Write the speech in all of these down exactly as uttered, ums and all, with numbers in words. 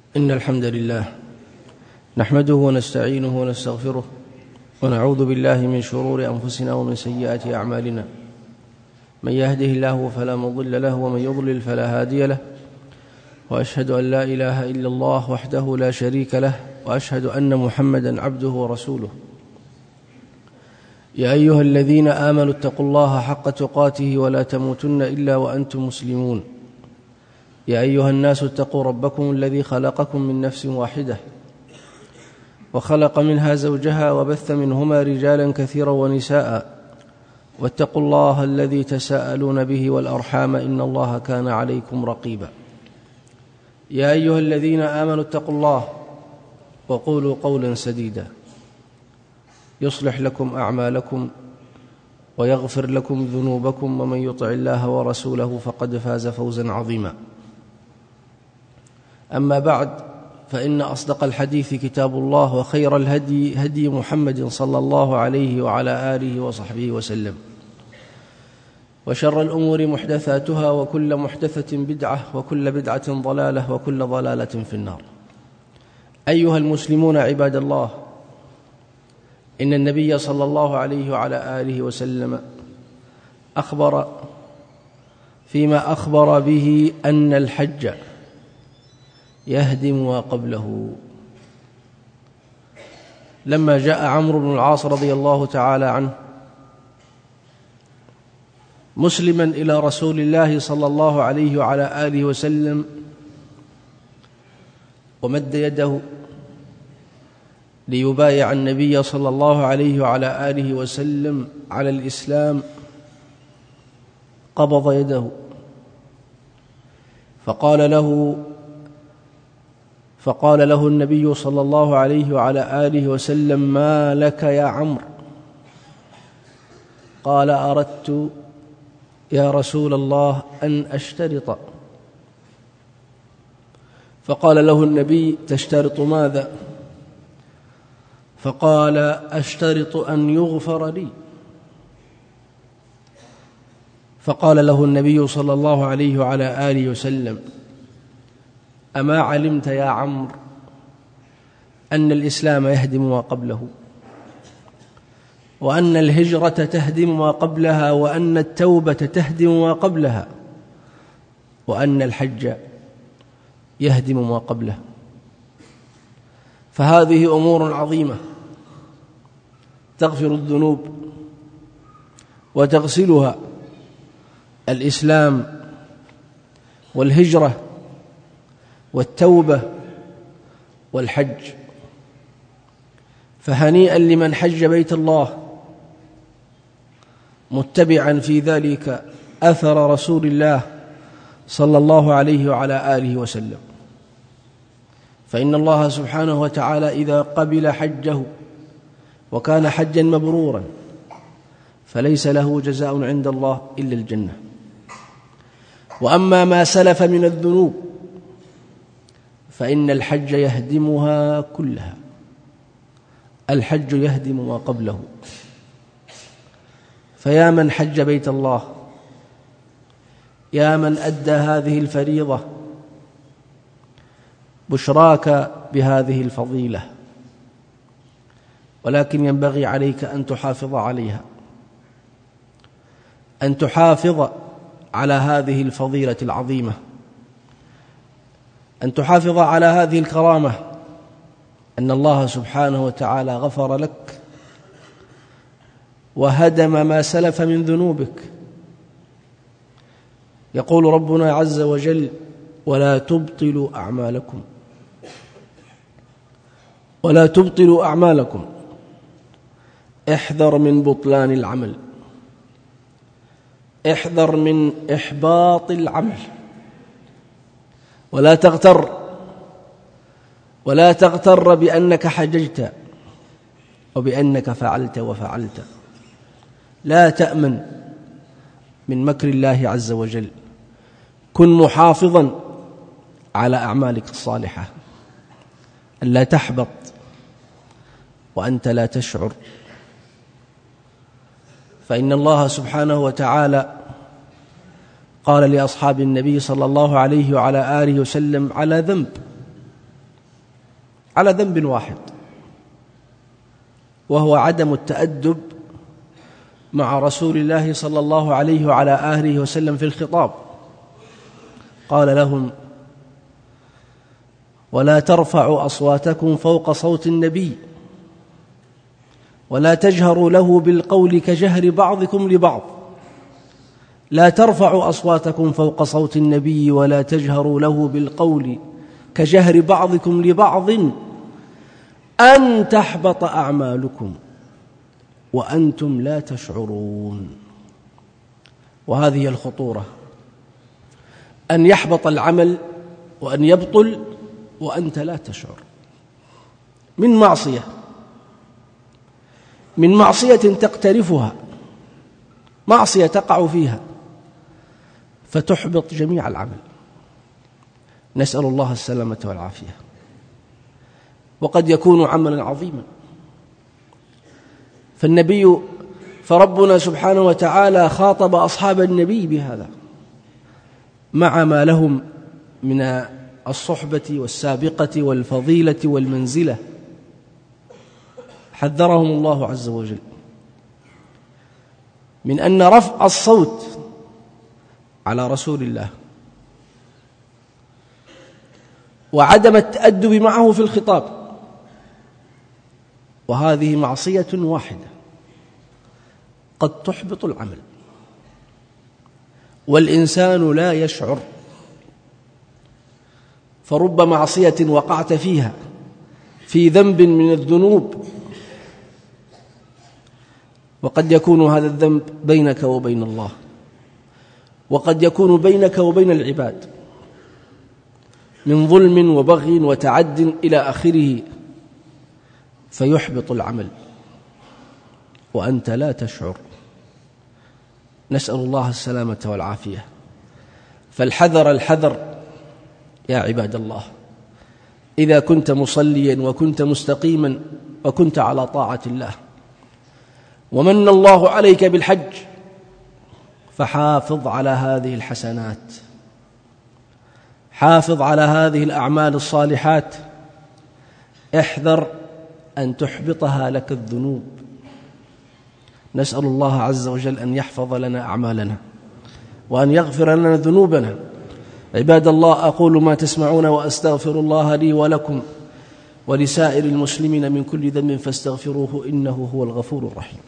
إن الحمد لله نحمده ونستعينه ونستغفره ونعوذ بالله من شرور أنفسنا ومن سيئات أعمالنا. من يهده الله فلا مضل له ومن يضلل فلا هادي له، وأشهد أن لا إله إلا الله وحده لا شريك له، وأشهد أن محمدا عبده ورسوله. يا أيها الذين آمنوا اتقوا الله حق تقاته ولا تموتن إلا وأنتم مسلمون. يا أيها الناس اتقوا ربكم الذي خلقكم من نفس واحدة وخلق منها زوجها وبث منهما رجالا كثيرا ونساء، واتقوا الله الذي تساءلون به والأرحام إن الله كان عليكم رقيبا. يا أيها الذين آمنوا اتقوا الله وقولوا قولا سديدا يصلح لكم أعمالكم ويغفر لكم ذنوبكم، ومن يطع الله ورسوله فقد فاز فوزا عظيما. أما بعد، فإن أصدق الحديث كتاب الله، وخير الهدي هدي محمد صلى الله عليه وعلى آله وصحبه وسلم، وشر الأمور محدثاتها، وكل محدثة بدعة، وكل بدعة ضلالة، وكل ضلالة في النار. أيها المسلمون عباد الله، إن النبي صلى الله عليه وعلى آله وسلم أخبر فيما أخبر به أن الحج يهدم ما قبله. لما جاء عمرو بن العاص رضي الله تعالى عنه مسلما إلى رسول الله صلى الله عليه وعلى آله وسلم ومد يده ليبايع النبي صلى الله عليه وعلى آله وسلم على الإسلام، قبض يده فقال له فقال له النبي صلى الله عليه وعلى آله وسلم: ما لك يا عمرو؟ قال: أردت يا رسول الله أن أشترط. فقال له النبي: تشترط ماذا؟ فقال: أشترط أن يغفر لي. فقال له النبي صلى الله عليه وعلى آله وسلم: أما علمت يا عمرو أن الإسلام يهدم ما قبله، وأن الهجرة تهدم ما قبلها، وأن التوبة تهدم ما قبلها، وأن الحج يهدم ما قبله؟ فهذه أمور عظيمة تغفر الذنوب وتغسلها الإسلام والهجرة والتوبة والحج. فهنيئا لمن حج بيت الله متبعا في ذلك أثر رسول الله صلى الله عليه وعلى آله وسلم. فإن الله سبحانه وتعالى إذا قبل حجه وكان حجا مبرورا فليس له جزاء عند الله إلا الجنة. وأما ما سلف من الذنوب فإن الحج يهدمها كلها. الحج يهدم ما قبله. فيا من حج بيت الله، يا من أدى هذه الفريضة، بشراك بهذه الفضيلة، ولكن ينبغي عليك أن تحافظ عليها، أن تحافظ على هذه الفضيلة العظيمة، أن تحافظ على هذه الكرامة، أن الله سبحانه وتعالى غفر لك وهدم ما سلف من ذنوبك. يقول ربنا عز وجل: ولا تبطلوا أعمالكم ولا تبطلوا أعمالكم احذر من بطلان العمل، احذر من إحباط العمل، ولا تغتر ولا تغتر بأنك حججت وبأنك فعلت وفعلت. لا تأمن من مكر الله عز وجل. كن محافظا على أعمالك الصالحة، أن لا تحبط وأنت لا تشعر. فإن الله سبحانه وتعالى قال لأصحاب النبي صلى الله عليه وعلى آله وسلم على ذنب على ذنب واحد، وهو عدم التأدب مع رسول الله صلى الله عليه وعلى آله وسلم في الخطاب. قال لهم: ولا ترفعوا أصواتكم فوق صوت النبي ولا تجهروا له بالقول كجهر بعضكم لبعض. لا ترفعوا أصواتكم فوق صوت النبي ولا تجهروا له بالقول كجهر بعضكم لبعض أن تحبط أعمالكم وأنتم لا تشعرون. وهذه الخطورة، أن يحبط العمل وأن يبطل وأنت لا تشعر، من معصية من معصية تقترفها، معصية تقع فيها فتحبط جميع العمل. نسأل الله السلامة والعافية. وقد يكون عملا عظيما، فالنبي فربنا سبحانه وتعالى خاطب أصحاب النبي بهذا مع ما لهم من الصحبة والسابقة والفضيلة والمنزلة، حذرهم الله عز وجل من أن رفع الصوت على رسول الله وعدم التأدب معه في الخطاب، وهذه معصية واحدة قد تحبط العمل، والإنسان لا يشعر. فرب معصية وقعت فيها في ذنب من الذنوب، وقد يكون هذا الذنب بينك وبين الله، وقد يكون بينك وبين العباد من ظلم وبغي وتعد إلى آخره، فيحبط العمل وأنت لا تشعر. نسأل الله السلامة والعافية. فالحذر الحذر يا عباد الله. إذا كنت مصليا وكنت مستقيما وكنت على طاعة الله ومن الله عليك بالحج، فحافظ على هذه الحسنات، حافظ على هذه الأعمال الصالحات، احذر أن تحبطها لك الذنوب. نسأل الله عز وجل أن يحفظ لنا أعمالنا وأن يغفر لنا ذنوبنا. عباد الله، أقول ما تسمعون وأستغفر الله لي ولكم ولسائر المسلمين من كل ذنب فاستغفروه إنه هو الغفور الرحيم.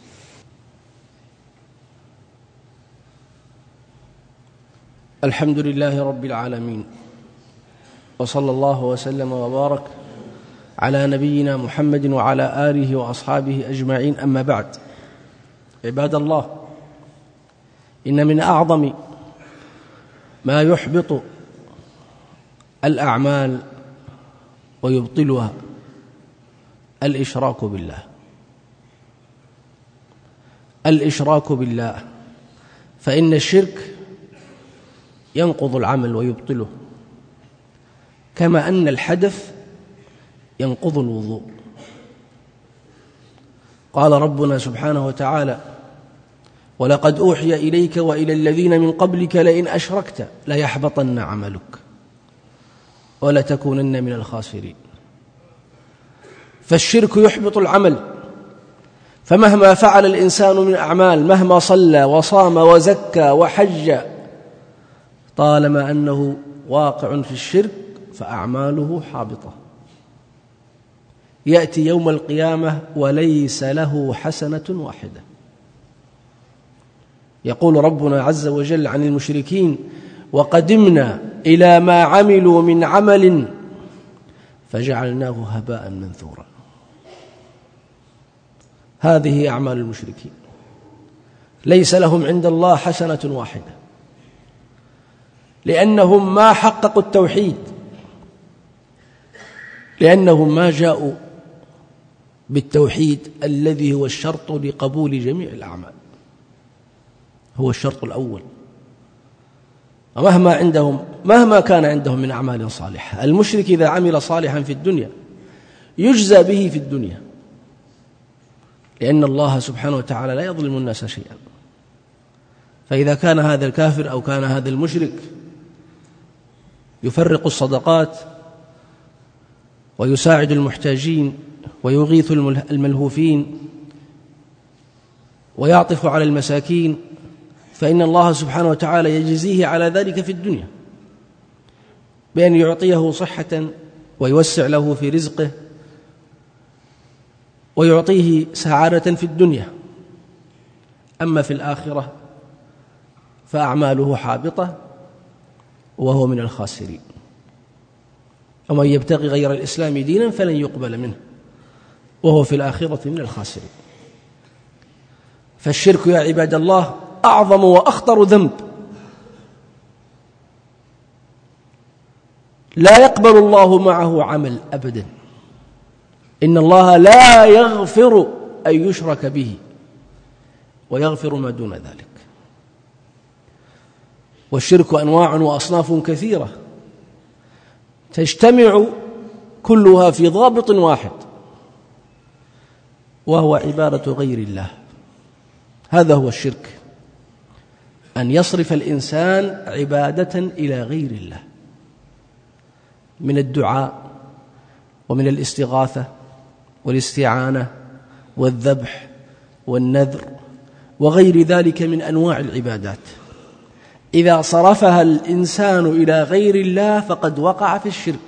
الحمد لله رب العالمين، وصلى الله وسلم وبارك على نبينا محمد وعلى آله وأصحابه أجمعين. أما بعد، عباد الله، إن من أعظم ما يحبط الأعمال ويبطلها الإشراك بالله. الإشراك بالله، فإن الشرك ينقض العمل ويبطله، كما أن الحدث ينقض الوضوء. قال ربنا سبحانه وتعالى: ولقد أوحي إليك وإلى الذين من قبلك لئن أشركت ليحبطن عملك ولتكونن من الخاسرين. فالشرك يحبط العمل، فمهما فعل الإنسان من أعمال، مهما صلى وصام وزكى وحج، طالما أنه واقع في الشرك فأعماله حابطة. يأتي يوم القيامة وليس له حسنة واحدة. يقول ربنا عز وجل عن المشركين: وقدمنا إلى ما عملوا من عمل فجعلناه هباء منثورا. هذه أعمال المشركين، ليس لهم عند الله حسنة واحدة، لأنهم ما حققوا التوحيد، لأنهم ما جاءوا بالتوحيد الذي هو الشرط لقبول جميع الأعمال، هو الشرط الأول. ومهما عندهم مهما كان عندهم من أعمال صالحة، المشرك إذا عمل صالحا في الدنيا يجزى به في الدنيا، لأن الله سبحانه وتعالى لا يظلم الناس شيئا. فإذا كان هذا الكافر أو كان هذا المشرك يفرق الصدقات ويساعد المحتاجين ويغيث الملهوفين ويعطف على المساكين، فإن الله سبحانه وتعالى يجزيه على ذلك في الدنيا بأن يعطيه صحة ويوسع له في رزقه ويعطيه سعادة في الدنيا. أما في الآخرة فأعماله حابطة وهو من الخاسرين. ومن يبتغي غير الإسلام دينا فلن يقبل منه وهو في الآخرة من الخاسرين. فالشرك يا عباد الله أعظم وأخطر ذنب لا يقبل الله معه عمل أبدا. إن الله لا يغفر أن يشرك به ويغفر ما دون ذلك. والشرك أنواع وأصناف كثيرة تجتمع كلها في ضابط واحد، وهو عبادة غير الله. هذا هو الشرك، أن يصرف الإنسان عبادة إلى غير الله من الدعاء ومن الاستغاثة والاستعانة والذبح والنذر وغير ذلك من أنواع العبادات. إذا صرفها الإنسان إلى غير الله فقد وقع في الشرك.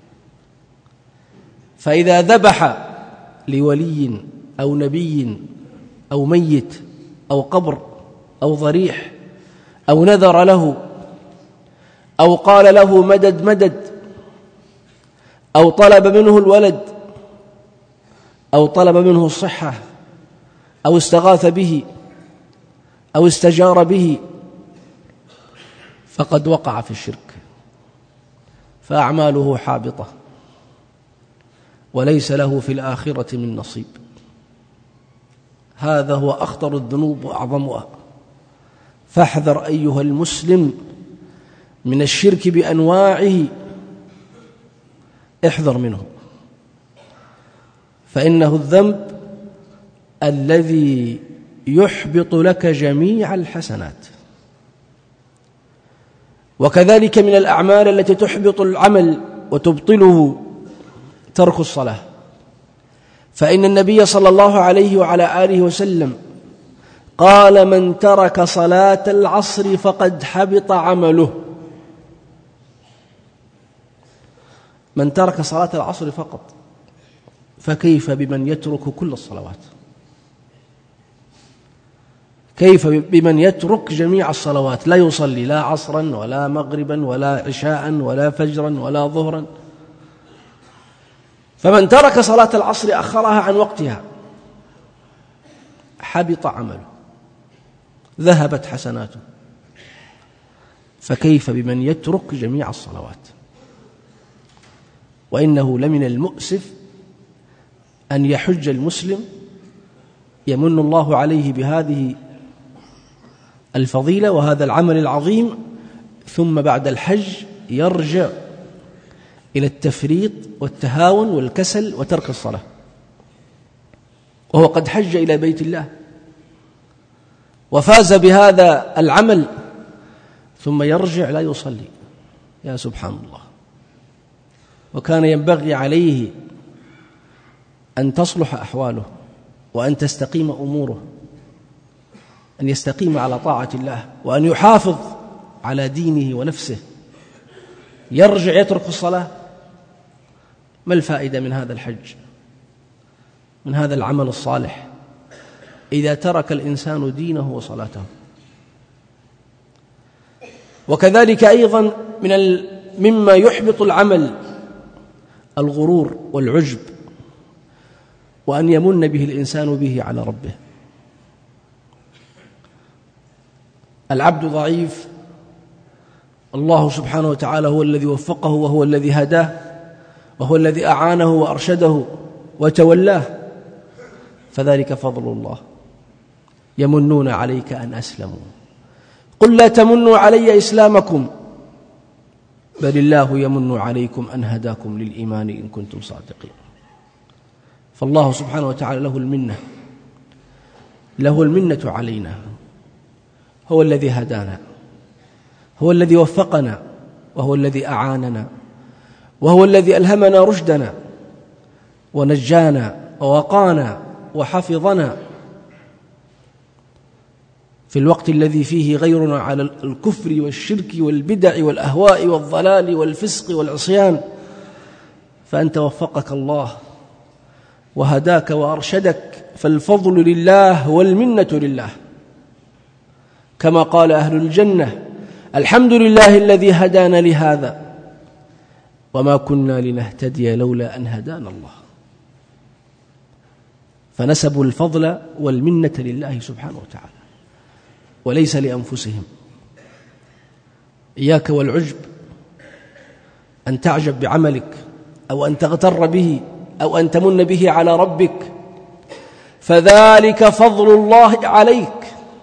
فإذا ذبح لولي أو نبي أو ميت أو قبر أو ضريح أو نذر له أو قال له مدد مدد أو طلب منه الولد أو طلب منه الصحة أو استغاث به أو استجار به فقد وقع في الشرك، فأعماله حابطة وليس له في الآخرة من نصيب. هذا هو أخطر الذنوب وأعظمها. فاحذر أيها المسلم من الشرك بأنواعه، احذر منه، فإنه الذنب الذي يحبط لك جميع الحسنات. وكذلك من الأعمال التي تحبط العمل وتبطله ترك الصلاة، فإن النبي صلى الله عليه وعلى آله وسلم قال: من ترك صلاة العصر فقد حبط عمله. من ترك صلاة العصر فقط، فكيف بمن يترك كل الصلوات؟ كيف بمن يترك جميع الصلوات، لا يصلي لا عصرا ولا مغربا ولا عشاء ولا فجرا ولا ظهرا؟ فمن ترك صلاة العصر أخرها عن وقتها حبط عمله، ذهبت حسناته. فكيف بمن يترك جميع الصلوات؟ وإنه لمن المؤسف أن يحج المسلم يمن الله عليه بهذه الفضيلة وهذا العمل العظيم، ثم بعد الحج يرجع إلى التفريط والتهاون والكسل وترك الصلاة، وهو قد حج إلى بيت الله وفاز بهذا العمل، ثم يرجع لا يصلي. يا سبحان الله. وكان ينبغي عليه أن تصلح أحواله وأن تستقيم أموره، أن يستقيم على طاعة الله وأن يحافظ على دينه ونفسه. يرجع يترك الصلاة. ما الفائدة من هذا الحج، من هذا العمل الصالح، إذا ترك الإنسان دينه وصلاته؟ وكذلك أيضا من مما يحبط العمل الغرور والعجب، وأن يمن به الإنسان به على ربه. العبد ضعيف، الله سبحانه وتعالى هو الذي وفقه وهو الذي هداه وهو الذي أعانه وأرشده وتولاه، فذلك فضل الله. يمنون عليك أن أسلموا، قل لا تمنوا علي إسلامكم بل الله يمن عليكم أن هداكم للإيمان إن كنتم صادقين. فالله سبحانه وتعالى له المنة، له المنة علينا. هو الذي هدانا، هو الذي وفقنا، وهو الذي أعاننا، وهو الذي ألهمنا رشدنا، ونجانا ووقانا وحفظنا في الوقت الذي فيه غيرنا على الكفر والشرك والبدع والأهواء والضلال والفسق والعصيان، فأنت وفقك الله وهداك وأرشدك، فالفضل لله والمنة لله، كما قال أهل الجنة: الحمد لله الذي هدانا لهذا وما كنا لنهتدي لولا أن هدانا الله. فنسبوا الفضل والمنة لله سبحانه وتعالى وليس لأنفسهم. إياك والعجب، أن تعجب بعملك أو أن تغتر به أو أن تمن به على ربك، فذلك فضل الله عليك،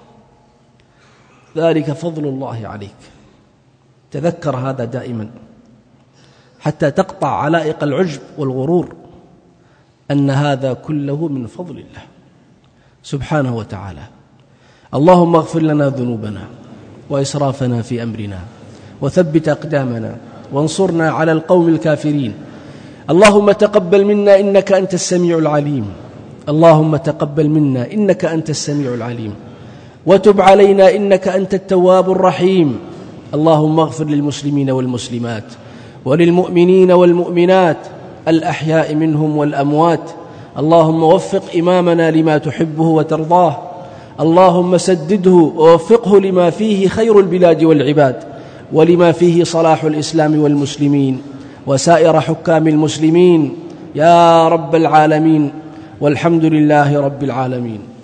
ذلك فضل الله عليك. تذكر هذا دائما حتى تقطع علائق العجب والغرور، أن هذا كله من فضل الله سبحانه وتعالى. اللهم اغفر لنا ذنوبنا وإسرافنا في أمرنا وثبت أقدامنا وانصرنا على القوم الكافرين. اللهم تقبل منا إنك أنت السميع العليم، اللهم تقبل منا إنك أنت السميع العليم، وتب علينا إنك أنت التواب الرحيم. اللهم اغفر للمسلمين والمسلمات وللمؤمنين والمؤمنات الأحياء منهم والأموات. اللهم وفق إمامنا لما تحبه وترضاه، اللهم سدده ووفقه لما فيه خير البلاد والعباد، ولما فيه صلاح الإسلام والمسلمين وسائر حكام المسلمين يا رب العالمين، والحمد لله رب العالمين.